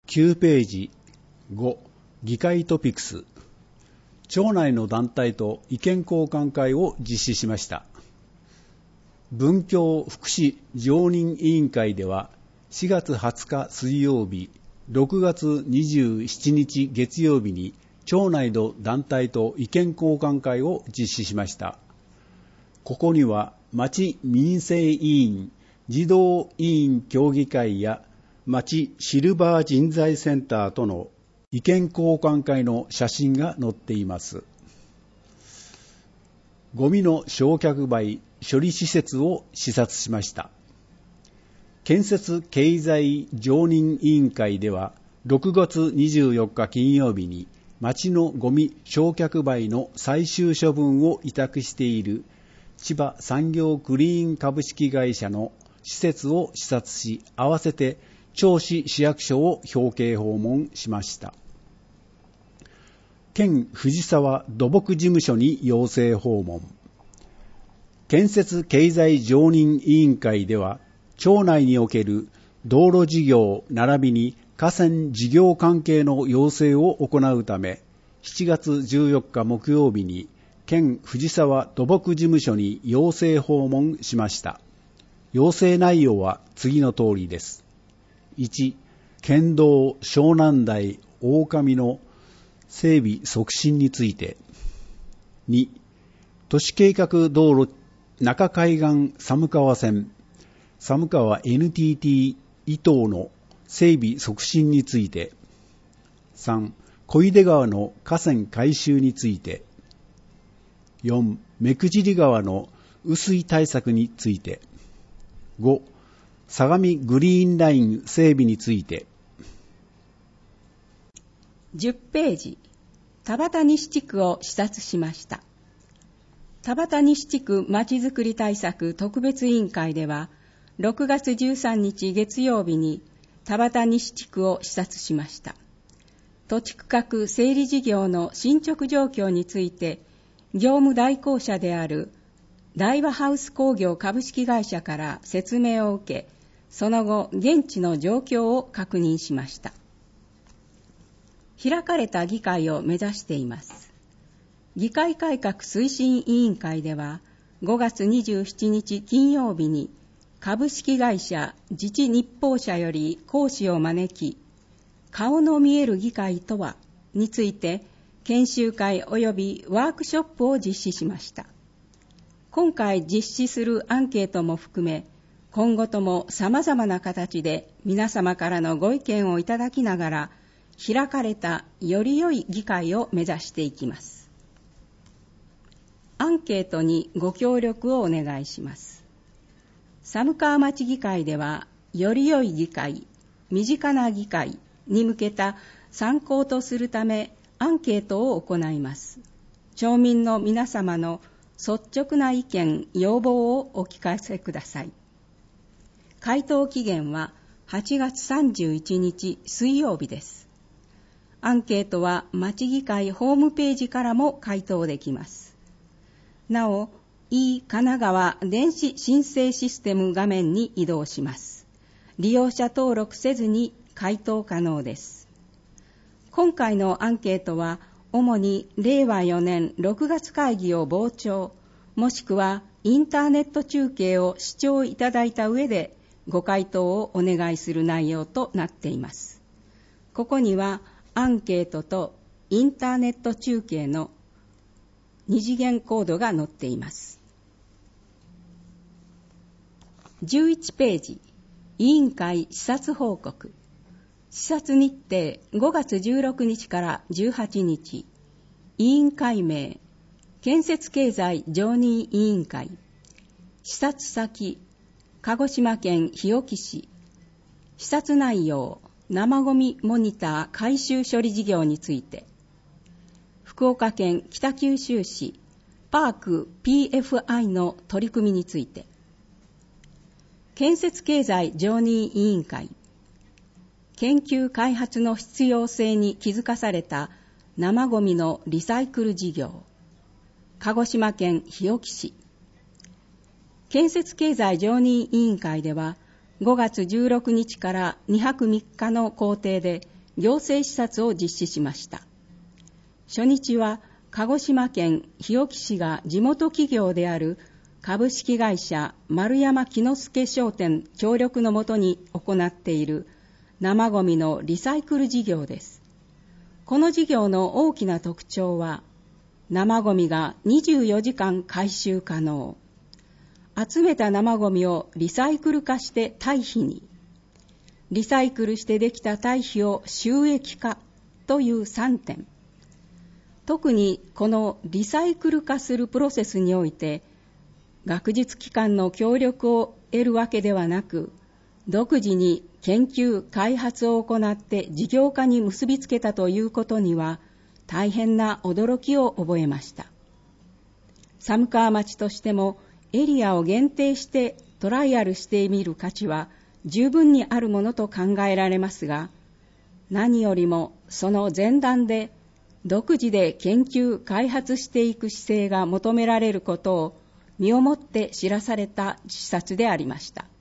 9ページ5議会トピックス。町内の団体と意見交換会を実施しました。文教福祉常任委員会では4月20日水曜日、6月27日月曜日に町内の団体と意見交換会を実施しました。ここには町民生委員、児童委員協議会や町シルバー人材センターとの意見交換会の写真が載っています。ゴミの焼却灰処理施設を視察しました。建設経済常任委員会では6月24日金曜日に町のゴミ焼却灰の最終処分を委託している千葉産業クリーン株式会社の施設を視察し、合わせて銚子市役所を表敬訪問しました。県藤沢土木事務所に要請訪問。建設経済常任委員会では町内における道路事業並びに河川事業関係の要請を行うため、7月14日木曜日に県藤沢土木事務所に要請訪問しました。要請内容は次の通りです。1、県道湘南台大上の整備促進について。2、都市計画道路中海岸寒川線、寒川 NTT 伊東の整備促進について。3、小出川の河川改修について。4、目久川の雨水対策について。5、相模グリーンライン整備について。 10ページ、田端西地区を視察しました。田端西地区まちづくり対策特別委員会では、6月13日月曜日に田端西地区を視察しました。土地区画整理事業の進捗状況について、業務代行者である大和ハウス工業株式会社から説明を受け、その後現地の状況を確認しました。開かれた議会を目指しています。議会改革推進委員会では5月27日金曜日に株式会社自治日報社より講師を招き、顔の見える議会とはについて研修会及びワークショップを実施しました。今回実施するアンケートも含め、今後とも様々な形で皆様からのご意見をいただきながら、開かれたより良い議会を目指していきます。アンケートにご協力をお願いします。寒川町議会では、より良い議会、身近な議会に向けた参考とするため、アンケートを行います。町民の皆様の率直な意見、要望をお聞かせください。回答期限は8月31日水曜日です。アンケートは町議会ホームページからも回答できます。なお、神奈川電子申請システム画面に移動します。利用者登録せずに回答可能です。今回のアンケートは、主に令和4年6月会議を傍聴、もしくはインターネット中継を視聴いただいた上でご回答をお願いする内容となっています。ここにはアンケートとインターネット中継の二次元コードが載っています。11ページ、委員会視察報告。視察日程5月16日から18日、委員会名、建設経済常任委員会、視察先、鹿児島県日置市、視察内容、生ゴミモニター回収処理事業について、福岡県北九州市、パーク PFI の取り組みについて、建設経済常任委員会、研究開発の必要性に気づかされた生ゴミのリサイクル事業、鹿児島県日置市。建設経済常任委員会では5月16日から2泊3日の行程で行政視察を実施しました。初日は鹿児島県日置市が地元企業である株式会社丸山喜之助商店協力のもとに行っている生ごみのリサイクル事業です。この事業の大きな特徴は、生ごみが24時間回収可能、集めた生ごみをリサイクル化して堆肥に、リサイクルしてできた堆肥を収益化という3点。特にこのリサイクル化するプロセスにおいて、学術機関の協力を得るわけではなく、独自に研究・開発を行って事業化に結びつけたということには、大変な驚きを覚えました。寒川町としてもエリアを限定してトライアルしてみる価値は十分にあるものと考えられますが、何よりもその前段で独自で研究・開発していく姿勢が求められることを身をもって知らされた視察でありました。